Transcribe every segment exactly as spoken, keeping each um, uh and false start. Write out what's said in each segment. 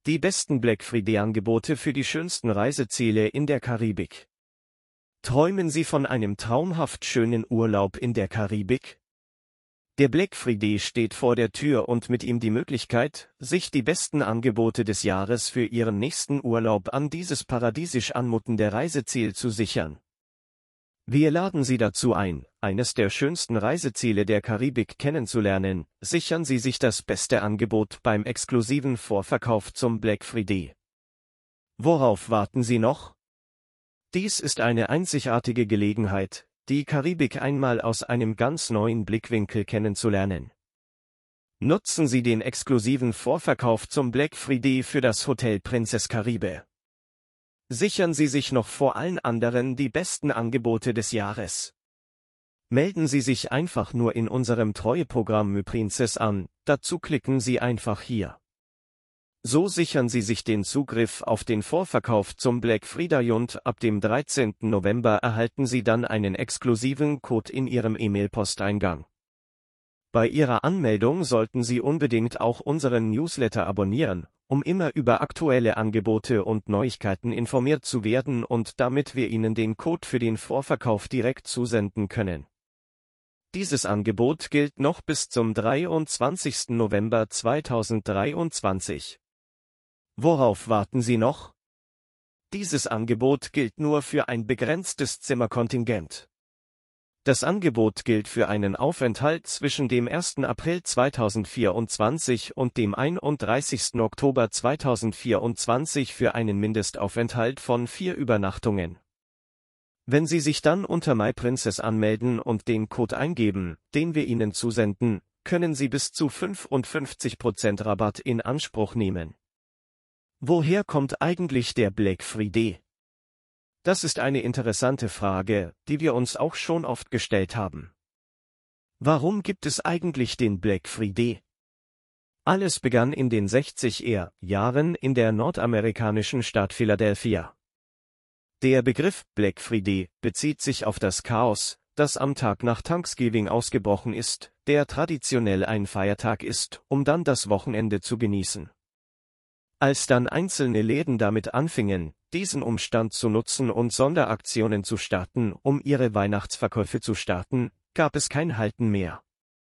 Die besten Black Friday-Angebote für die schönsten Reiseziele in der Karibik. Träumen Sie von einem traumhaft schönen Urlaub in der Karibik? Der Black Friday steht vor der Tür und mit ihm die Möglichkeit, sich die besten Angebote des Jahres für Ihren nächsten Urlaub an dieses paradiesisch anmutende Reiseziel zu sichern. Wir laden Sie dazu ein, eines der schönsten Reiseziele der Karibik kennenzulernen. Sichern Sie sich das beste Angebot beim exklusiven Vorverkauf zum Black Friday. Worauf warten Sie noch? Dies ist eine einzigartige Gelegenheit, die Karibik einmal aus einem ganz neuen Blickwinkel kennenzulernen. Nutzen Sie den exklusiven Vorverkauf zum Black Friday für das Hotel Princess Caribe. Sichern Sie sich noch vor allen anderen die besten Angebote des Jahres. Melden Sie sich einfach nur in unserem Treueprogramm MyPrincess an, dazu klicken Sie einfach hier. So sichern Sie sich den Zugriff auf den Vorverkauf zum Black Friday und ab dem dreizehnten November erhalten Sie dann einen exklusiven Code in Ihrem E-Mail-Posteingang. Bei Ihrer Anmeldung sollten Sie unbedingt auch unseren Newsletter abonnieren, um immer über aktuelle Angebote und Neuigkeiten informiert zu werden und damit wir Ihnen den Code für den Vorverkauf direkt zusenden können. Dieses Angebot gilt noch bis zum dreiundzwanzigsten November zweitausenddreiundzwanzig. Worauf warten Sie noch? Dieses Angebot gilt nur für ein begrenztes Zimmerkontingent. Das Angebot gilt für einen Aufenthalt zwischen dem ersten April zweitausendvierundzwanzig und dem einunddreißigsten Oktober zweitausendvierundzwanzig für einen Mindestaufenthalt von vier Übernachtungen. Wenn Sie sich dann unter MyPrincess anmelden und den Code eingeben, den wir Ihnen zusenden, können Sie bis zu fünfundfünfzig Prozent Rabatt in Anspruch nehmen. Woher kommt eigentlich der Black Friday? Das ist eine interessante Frage, die wir uns auch schon oft gestellt haben. Warum gibt es eigentlich den Black Friday? Alles begann in den sechziger Jahren in der nordamerikanischen Stadt Philadelphia. Der Begriff Black Friday bezieht sich auf das Chaos, das am Tag nach Thanksgiving ausgebrochen ist, der traditionell ein Feiertag ist, um dann das Wochenende zu genießen. Als dann einzelne Läden damit anfingen, diesen Umstand zu nutzen und Sonderaktionen zu starten, um ihre Weihnachtsverkäufe zu starten, gab es kein Halten mehr.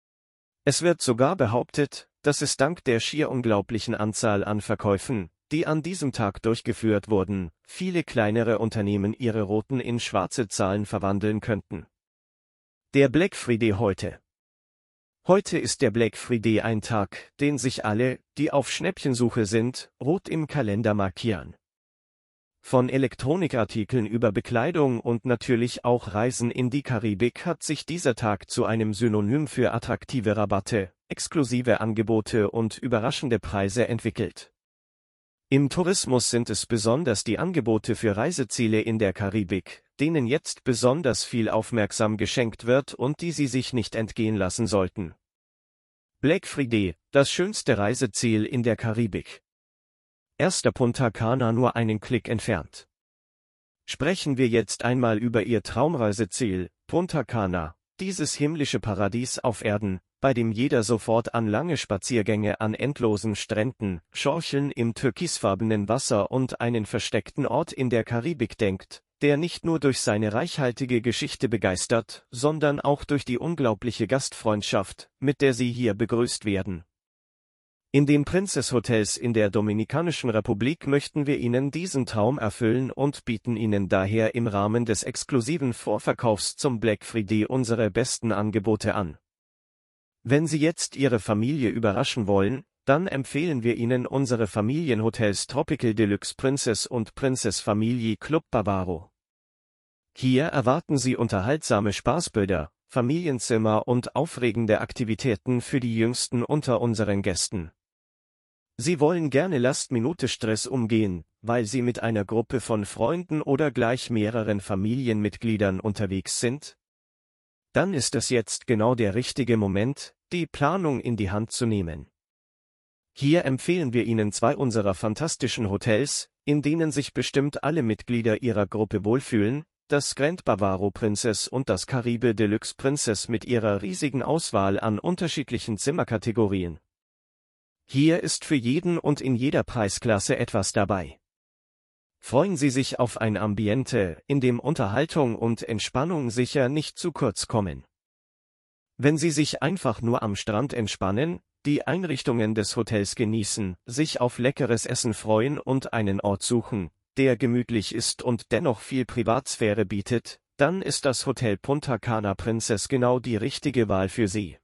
Es wird sogar behauptet, dass es dank der schier unglaublichen Anzahl an Verkäufen, die an diesem Tag durchgeführt wurden, viele kleinere Unternehmen ihre roten in schwarze Zahlen verwandeln könnten. Der Black Friday heute. Heute ist der Black Friday ein Tag, den sich alle, die auf Schnäppchensuche sind, rot im Kalender markieren. Von Elektronikartikeln über Bekleidung und natürlich auch Reisen in die Karibik hat sich dieser Tag zu einem Synonym für attraktive Rabatte, exklusive Angebote und überraschende Preise entwickelt. Im Tourismus sind es besonders die Angebote für Reiseziele in der Karibik, denen jetzt besonders viel Aufmerksam geschenkt wird und die Sie sich nicht entgehen lassen sollten. Black Friday, das schönste Reiseziel in der Karibik. Erster Punta Cana nur einen Klick entfernt. Sprechen wir jetzt einmal über Ihr Traumreiseziel, Punta Cana, dieses himmlische Paradies auf Erden, bei dem jeder sofort an lange Spaziergänge an endlosen Stränden, Schorcheln im türkisfarbenen Wasser und einen versteckten Ort in der Karibik denkt, der nicht nur durch seine reichhaltige Geschichte begeistert, sondern auch durch die unglaubliche Gastfreundschaft, mit der Sie hier begrüßt werden. In den Princess Hotels in der Dominikanischen Republik möchten wir Ihnen diesen Traum erfüllen und bieten Ihnen daher im Rahmen des exklusiven Vorverkaufs zum Black Friday unsere besten Angebote an. Wenn Sie jetzt Ihre Familie überraschen wollen, dann empfehlen wir Ihnen unsere Familienhotels Tropical Deluxe Princess und Princess Family Club Bavaro. Hier erwarten Sie unterhaltsame Spaßbilder, Familienzimmer und aufregende Aktivitäten für die Jüngsten unter unseren Gästen. Sie wollen gerne Last-Minute-Stress umgehen, weil Sie mit einer Gruppe von Freunden oder gleich mehreren Familienmitgliedern unterwegs sind? Dann ist es jetzt genau der richtige Moment, die Planung in die Hand zu nehmen. Hier empfehlen wir Ihnen zwei unserer fantastischen Hotels, in denen sich bestimmt alle Mitglieder Ihrer Gruppe wohlfühlen, das Grand Bavaro Princess und das Caribe Deluxe Princess mit ihrer riesigen Auswahl an unterschiedlichen Zimmerkategorien. Hier ist für jeden und in jeder Preisklasse etwas dabei. Freuen Sie sich auf ein Ambiente, in dem Unterhaltung und Entspannung sicher nicht zu kurz kommen. Wenn Sie sich einfach nur am Strand entspannen, die Einrichtungen des Hotels genießen, sich auf leckeres Essen freuen und einen Ort suchen, der gemütlich ist und dennoch viel Privatsphäre bietet, dann ist das Hotel Punta Cana Princess genau die richtige Wahl für Sie.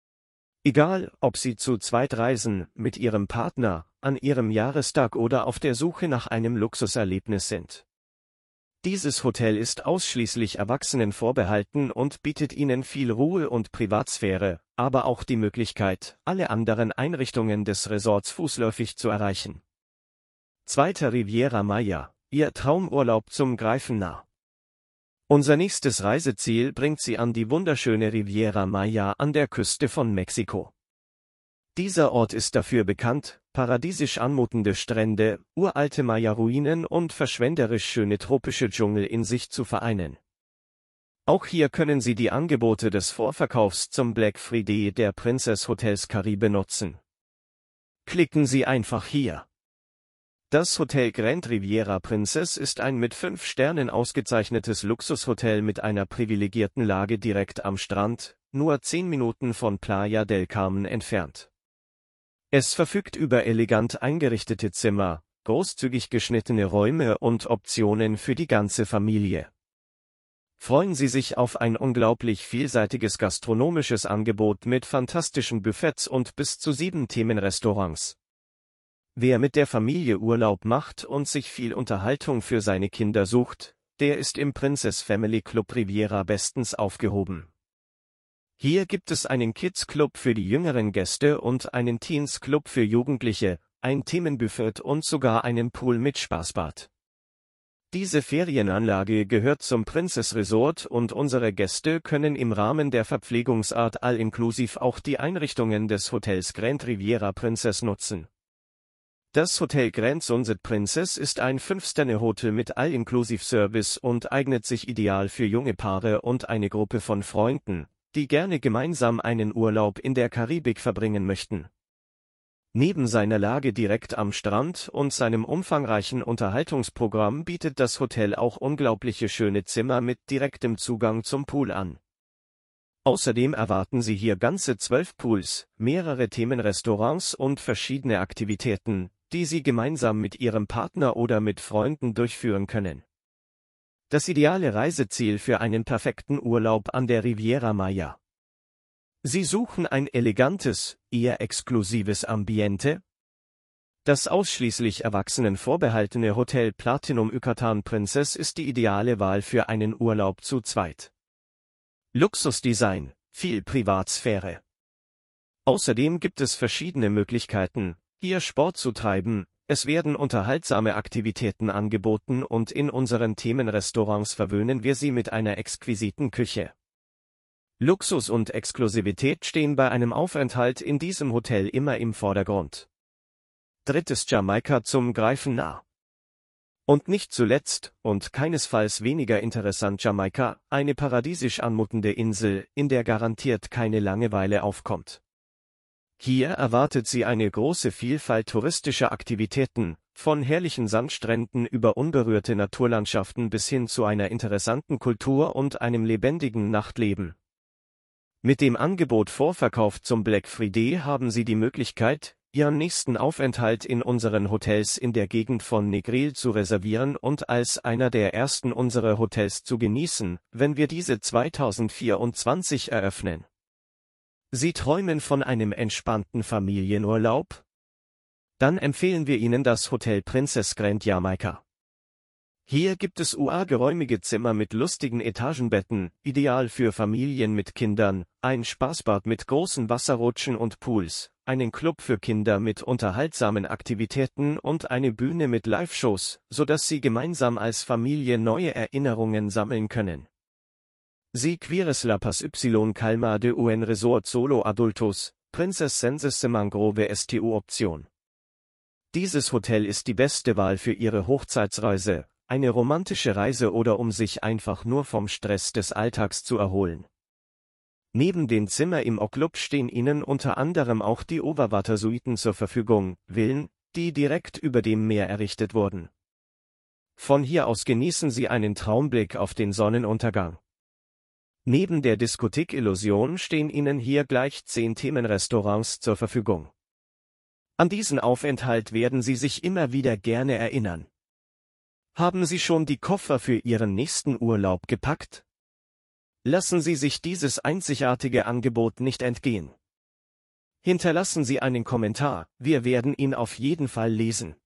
Egal, ob Sie zu zweit reisen, mit Ihrem Partner, an Ihrem Jahrestag oder auf der Suche nach einem Luxuserlebnis sind. Dieses Hotel ist ausschließlich Erwachsenen vorbehalten und bietet Ihnen viel Ruhe und Privatsphäre, aber auch die Möglichkeit, alle anderen Einrichtungen des Resorts fußläufig zu erreichen. Zweiter Riviera Maya, Ihr Traumurlaub zum Greifen nah. Unser nächstes Reiseziel bringt Sie an die wunderschöne Riviera Maya an der Küste von Mexiko. Dieser Ort ist dafür bekannt, paradiesisch anmutende Strände, uralte Maya-Ruinen und verschwenderisch schöne tropische Dschungel in sich zu vereinen. Auch hier können Sie die Angebote des Vorverkaufs zum Black Friday der Princess Hotels Caribe nutzen. Klicken Sie einfach hier. Das Hotel Grand Riviera Princess ist ein mit fünf Sternen ausgezeichnetes Luxushotel mit einer privilegierten Lage direkt am Strand, nur zehn Minuten von Playa del Carmen entfernt. Es verfügt über elegant eingerichtete Zimmer, großzügig geschnittene Räume und Optionen für die ganze Familie. Freuen Sie sich auf ein unglaublich vielseitiges gastronomisches Angebot mit fantastischen Buffets und bis zu sieben Themenrestaurants. Wer mit der Familie Urlaub macht und sich viel Unterhaltung für seine Kinder sucht, der ist im Princess Family Club Riviera bestens aufgehoben. Hier gibt es einen Kids Club für die jüngeren Gäste und einen Teens Club für Jugendliche, ein Themenbuffet und sogar einen Pool mit Spaßbad. Diese Ferienanlage gehört zum Princess Resort und unsere Gäste können im Rahmen der Verpflegungsart all-inklusiv auch die Einrichtungen des Hotels Grand Riviera Princess nutzen. Das Hotel Grand Sunset Princess ist ein Fünf-Sterne-Hotel mit All-Inklusiv-Service und eignet sich ideal für junge Paare und eine Gruppe von Freunden, die gerne gemeinsam einen Urlaub in der Karibik verbringen möchten. Neben seiner Lage direkt am Strand und seinem umfangreichen Unterhaltungsprogramm bietet das Hotel auch unglaubliche schöne Zimmer mit direktem Zugang zum Pool an. Außerdem erwarten Sie hier ganze zwölf Pools, mehrere Themenrestaurants und verschiedene Aktivitäten, die Sie gemeinsam mit Ihrem Partner oder mit Freunden durchführen können. Das ideale Reiseziel für einen perfekten Urlaub an der Riviera Maya. Sie suchen ein elegantes, eher exklusives Ambiente? Das ausschließlich Erwachsenen vorbehaltene Hotel Platinum Yucatan Princess ist die ideale Wahl für einen Urlaub zu zweit. Luxusdesign, viel Privatsphäre. Außerdem gibt es verschiedene Möglichkeiten, hier Sport zu treiben. Es werden unterhaltsame Aktivitäten angeboten und in unseren Themenrestaurants verwöhnen wir Sie mit einer exquisiten Küche. Luxus und Exklusivität stehen bei einem Aufenthalt in diesem Hotel immer im Vordergrund. Drittes Jamaika zum Greifen nah. Und nicht zuletzt, und keinesfalls weniger interessant Jamaika, eine paradiesisch anmutende Insel, in der garantiert keine Langeweile aufkommt. Hier erwartet Sie eine große Vielfalt touristischer Aktivitäten, von herrlichen Sandstränden über unberührte Naturlandschaften bis hin zu einer interessanten Kultur und einem lebendigen Nachtleben. Mit dem Angebot Vorverkauf zum Black Friday haben Sie die Möglichkeit, Ihren nächsten Aufenthalt in unseren Hotels in der Gegend von Negril zu reservieren und als einer der ersten unserer Hotels zu genießen, wenn wir diese zweitausendvierundzwanzig eröffnen. Sie träumen von einem entspannten Familienurlaub? Dann empfehlen wir Ihnen das Hotel Princess Grand Jamaika. Hier gibt es uageräumige Zimmer mit lustigen Etagenbetten, ideal für Familien mit Kindern, ein Spaßbad mit großen Wasserrutschen und Pools, einen Club für Kinder mit unterhaltsamen Aktivitäten und eine Bühne mit Live-Shows, sodass Sie gemeinsam als Familie neue Erinnerungen sammeln können. Sie Quieres La Paz Y Calma de Un Resort Solo Adultos, Princess Senses de Mangrove S T U Option. Dieses Hotel ist die beste Wahl für Ihre Hochzeitsreise, eine romantische Reise oder um sich einfach nur vom Stress des Alltags zu erholen. Neben den Zimmer im O-Club stehen Ihnen unter anderem auch die Overwater-Suiten zur Verfügung, Villen, die direkt über dem Meer errichtet wurden. Von hier aus genießen Sie einen Traumblick auf den Sonnenuntergang. Neben der Diskothek Illusion stehen Ihnen hier gleich zehn Themenrestaurants zur Verfügung. An diesen Aufenthalt werden Sie sich immer wieder gerne erinnern. Haben Sie schon die Koffer für Ihren nächsten Urlaub gepackt? Lassen Sie sich dieses einzigartige Angebot nicht entgehen. Hinterlassen Sie einen Kommentar, wir werden ihn auf jeden Fall lesen.